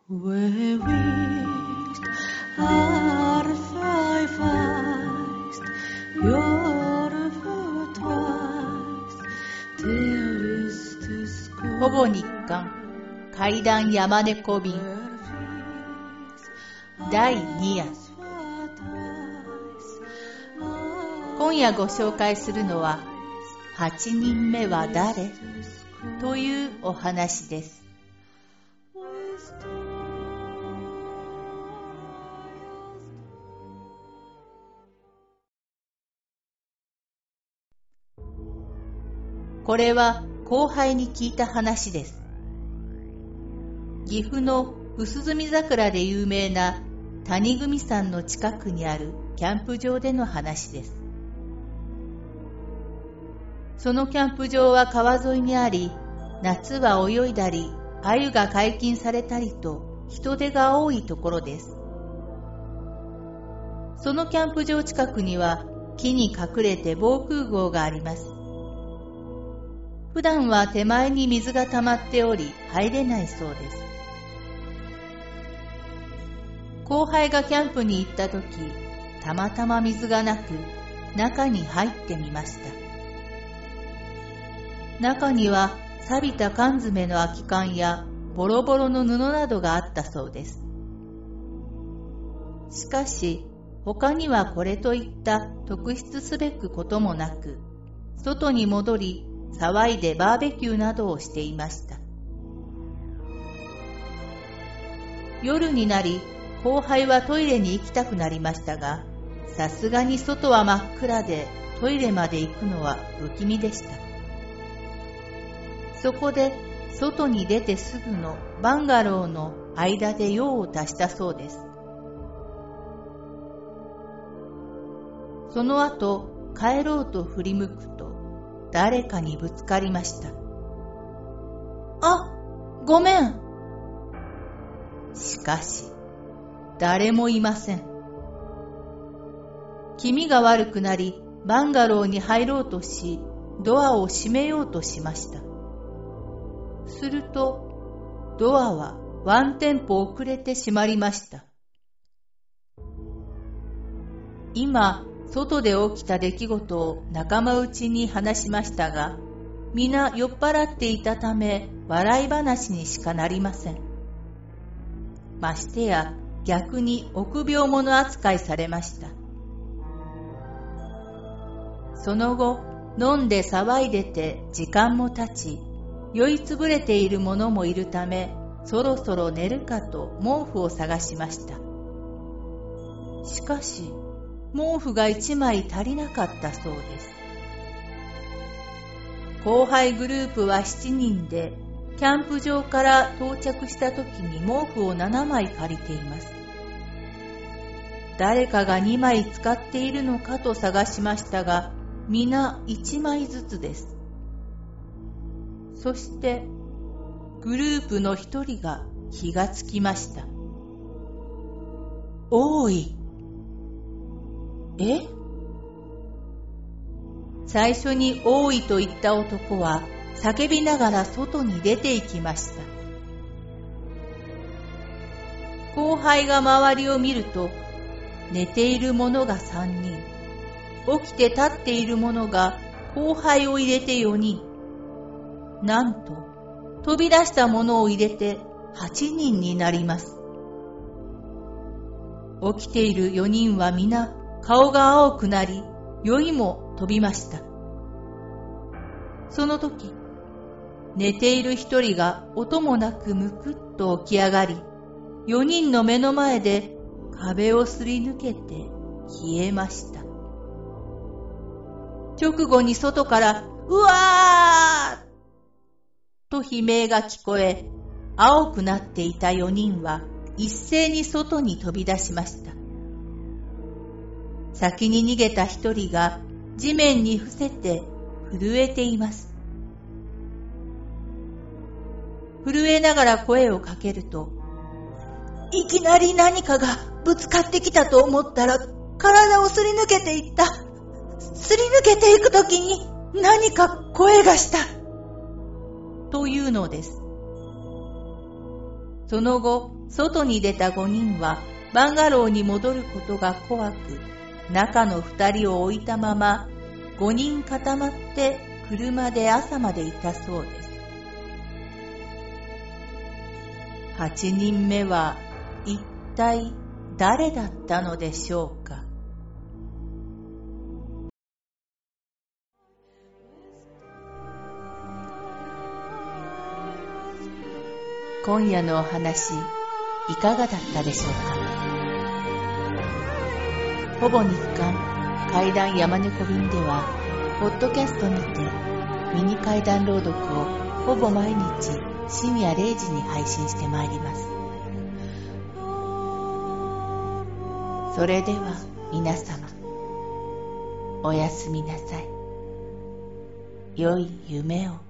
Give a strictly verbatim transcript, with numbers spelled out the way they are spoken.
Where wished are five eyes, your foot rise, there is the school. ほぼ日刊怪談山猫便だいに夜。今夜ご紹介するのははちにんめは誰というお話です。これは後輩に聞いた話です。岐阜の薄墨桜で有名な谷組山の近くにあるキャンプ場での話です。そのキャンプ場は川沿いにあり、夏は泳いだり、鮎が解禁されたりと人手が多いところです。そのキャンプ場近くには木に隠れて防空壕があります。普段は手前に水が溜まっており入れないそうです。後輩がキャンプに行ったとき、たまたま水がなく中に入ってみました。中には錆びた缶詰の空き缶やボロボロの布などがあったそうです。しかし他にはこれといった特筆すべくこともなく、外に戻り騒いでバーベキューなどをしていました。夜になり後輩はトイレに行きたくなりましたが、さすがに外は真っ暗でトイレまで行くのは不気味でした。そこで外に出てすぐのバンガローの間で用を足したそうです。その後帰ろうと振り向くと誰かにぶつかりました。あ、ごめん。しかし誰もいません。気味が悪くなりバンガローに入ろうとし、ドアを閉めようとしました。するとドアはワンテンポ遅れて閉まりました。今外で起きた出来事を仲間内に話しましたが、皆酔っ払っていたため笑い話にしかなりません。ましてや逆に臆病者扱いされました。その後飲んで騒いでて時間も経ち、酔いつぶれている者もいるため、そろそろ寝るかと毛布を探しました。しかし毛布が一枚足りなかったそうです。後輩グループはしちにんでキャンプ場から到着した時に毛布をななまい借りています。誰かがにまい使っているのかと探しましたが、皆いちまいずつです。そしてグループの一人が気がつきました。おい。え？最初に多いと言った男は叫びながら外に出て行きました。後輩が周りを見ると、寝ている者がさんにん、起きて立っている者が後輩を入れてよにん、なんと飛び出した者を入れてはちにんになります。起きているよにんは皆顔が青くなり、酔いも飛びました。その時、寝ている一人が音もなくむくっと起き上がり、四人の目の前で壁をすり抜けて消えました。直後に外から、うわーと悲鳴が聞こえ、青くなっていた四人は一斉に外に飛び出しました。先に逃げた一人が地面に伏せて震えています。震えながら声をかけると、いきなり何かがぶつかってきたと思ったら体をすり抜けていった。すり抜けていくときに何か声がした。というのです。その後、 外に出たごにんはバンガローに戻ることが怖く、中のふたりを置いたままごにん固まって車で朝までいたそうです。はちにんめは一体誰だったのでしょうか。今夜のお話いかがだったでしょうか。ほぼ日刊怪談山猫便ではポッドキャストにてミニ怪談朗読をほぼ毎日深夜れいじに配信してまいります。それでは皆様、おやすみなさい。良い夢を。